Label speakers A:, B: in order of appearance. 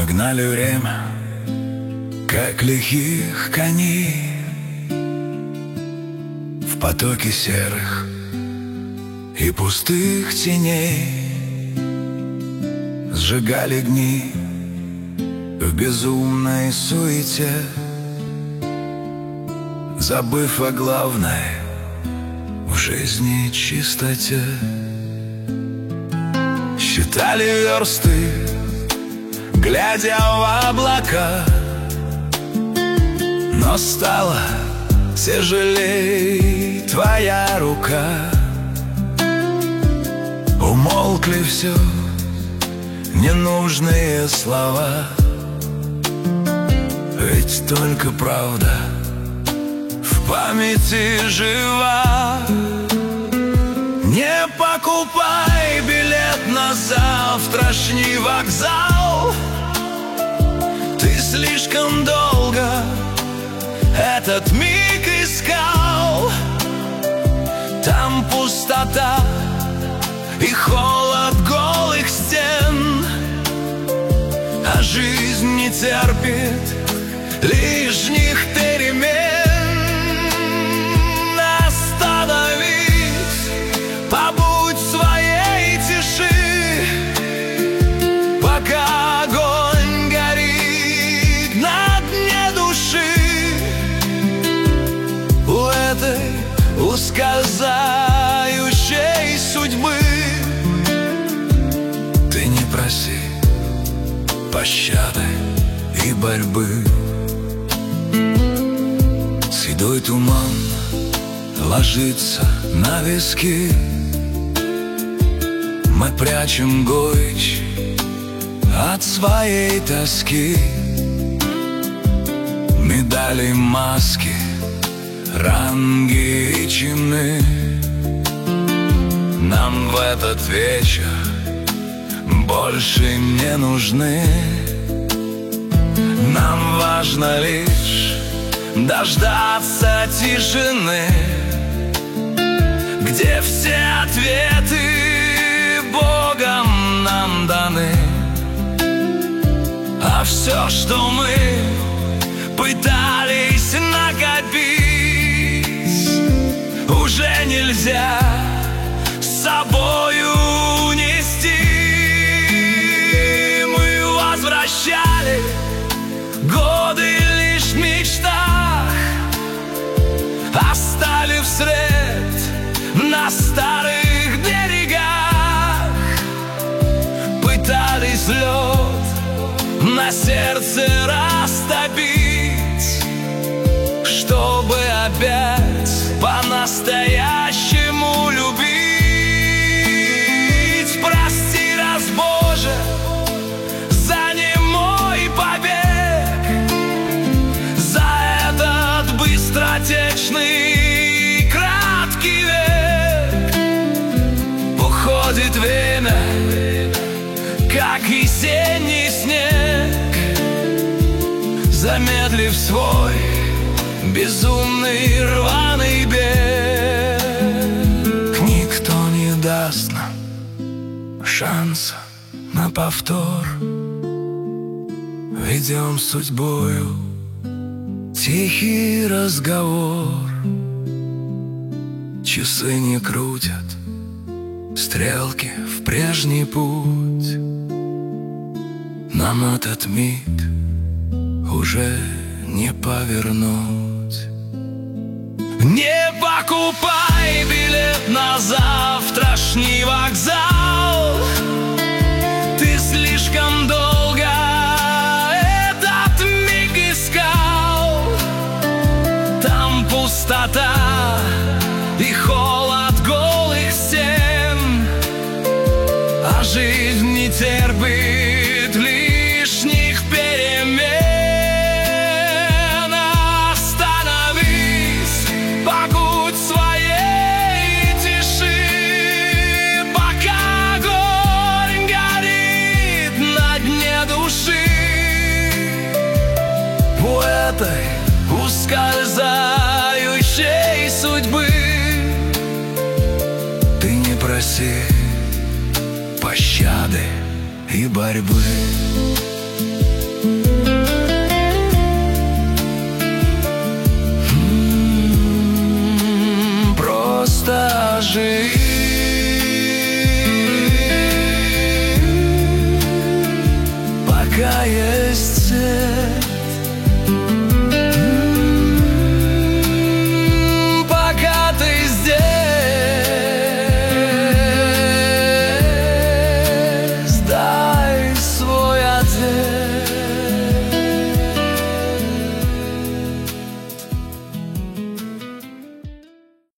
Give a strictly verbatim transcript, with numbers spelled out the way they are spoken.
A: гнали время, как лихих коней, в потоке серых и пустых теней. Сжигали дни в безумной суете, забыв о главной в жизни чистоте. Считали версты, глядя в облака, но стало тяжелей твоя рука. Умолкли все ненужные слова, ведь только правда в памяти жива. Не покупай билет на завтрашний вокзал, ты слишком долго этот миг искал. Там пустота и холод голых стен, а жизнь не терпит лишних перемен. Остановись, побудь в своей тиши, пока огонь горит на дне души. У этой ускользающей судьбы ты не проси пощады и борьбы. Седой туман ложится на виски, мы прячем горечь от своей тоски. Медали, маски, ранги и чины нам в этот вечер больше не нужны. Нам важно лишь дождаться тишины, где все ответы Богом нам даны. А все, что мы пытались накопить, уже нельзя с собою унести. Мы возвращали годы лишь в мечтах, оставив след на старых берегах. Пытались лед на сердце растопить, чтобы опять по-настоящему любить. Прости, раз Боже, за немой побег, за этот быстротечный краткий век. Уходит время, как весенний снег, замедлив свой безумный рваный бег. Никто не даст нам шанса на повтор. Ведем с судьбою тихий разговор. Часы не крутят стрелки в прежний путь. Нам этот миг уже не повернуть. Не покупай билет на завтрашний вокзал, ты слишком долго этот миг искал. Там пустота и холод голых стен, а жизнь не терпит лишних перемен. Остановись, побудь в своей тиши, пока огонь горит на дне души. У этой ускользающей судьбы ты не проси пощады и борьбы. скажи.